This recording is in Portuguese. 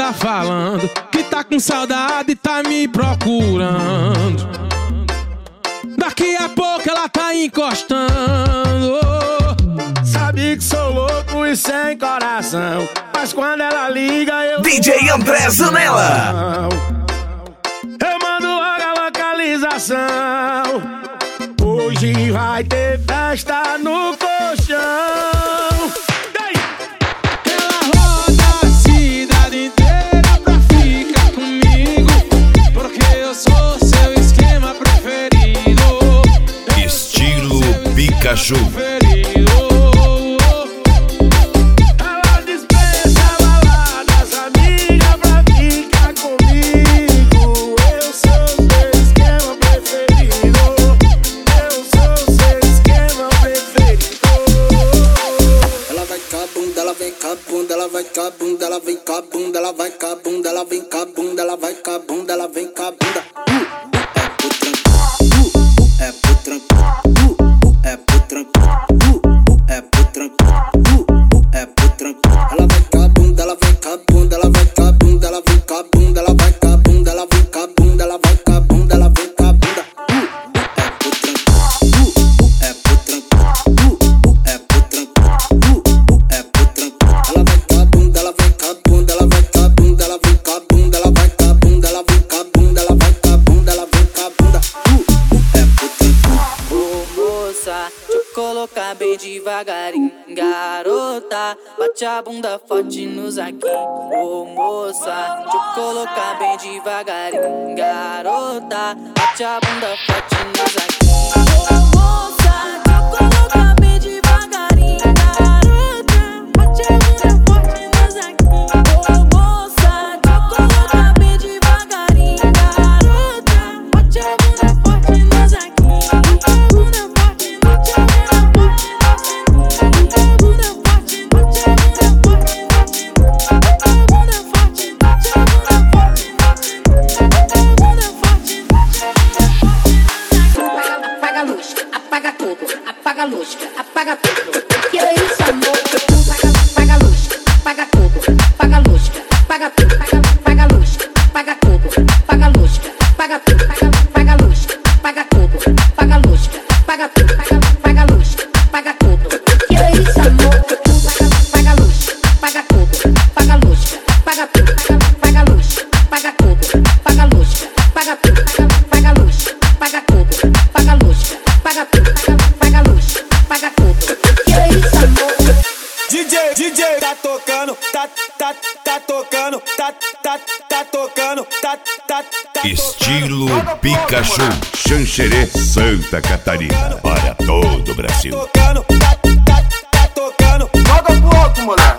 tá falando que tá com saudade e tá me procurando. Daqui a pouco ela tá encostando. Sabe que sou louco e sem coração, mas quando ela liga eu DJ André Zanella. Eu mando logo a localização. Hoje vai ter festa no colchão. Ela roda a cidade inteira pra ficar comigo, porque eu sou seu esquema preferido. Estilo Pikachu. Ela dispensa baladas, amiga, pra ficar comigo. Eu sou seu esquema preferido. Eu sou seu esquema preferido. Ela vai com a bunda, ela vem com a bunda, ela vai com a bunda, ela vem com a bunda, ela vai com a bunda, ela vem com a bunda, ela vai com a bunda, ela vem com a bunda. É pro tranquilo, é pro tranquilo, é pro tranquilo, é pro tranquilo. Ela vai com a bunda, ela vem com a bunda, ela vai com a bunda, ela vem com a bunda, ela vai com a bunda, ela vem com a bunda, ela vai com a bunda, ela vem com a bunda. É pro tranquilo, é pro tranquilo, é pro tranquilo. Ela vai com a bunda, ela vem com a bunda, ela vai com a bunda, ela vem com a bunda, ela vai com a bunda, ela vem com a bunda, ela vai com a bunda, ela vem com a bunda. Ô moça, deixa eu colocar bem devagarinho. Garota, bate a bunda forte nos aqui. Ô moça, deixa eu colocar bem devagarinho. Garota, bate a bunda forte nos aqui. Ô moça, deixa eu colocar bem devagarinho. Garota, bate a bunda forte nos aqui. Ô moça, deixa eu colocar bem devagarinho. Garota, bate a bunda forte nos aqui. Apaga tudo, apaga a luz, apaga tudo. Que é isso, amor? Apaga a luz, apaga tudo, apaga a luz, apaga tudo, apaga a luz, apaga tudo, apaga a luz, apaga tudo, apaga a luz, apaga tudo, apaga a luz, apaga tudo, apaga a luz, apaga tudo. Que é isso, amor? Apaga a luz, apaga tudo, apaga a luz, apaga tudo, apaga a luz, apaga tudo, apaga a luz, apaga tudo, apaga a luz, apaga tudo, apaga a luz, apaga tudo, apaga a luz, apaga tudo. Que é isso, amor? DJ tá tocando, tá tocando, tá tocando, tá. Estilo Pikachu. Xanxerê, Santa Catarina. Para todo o Brasil. Tá tocando. Joga pro alto, moleque.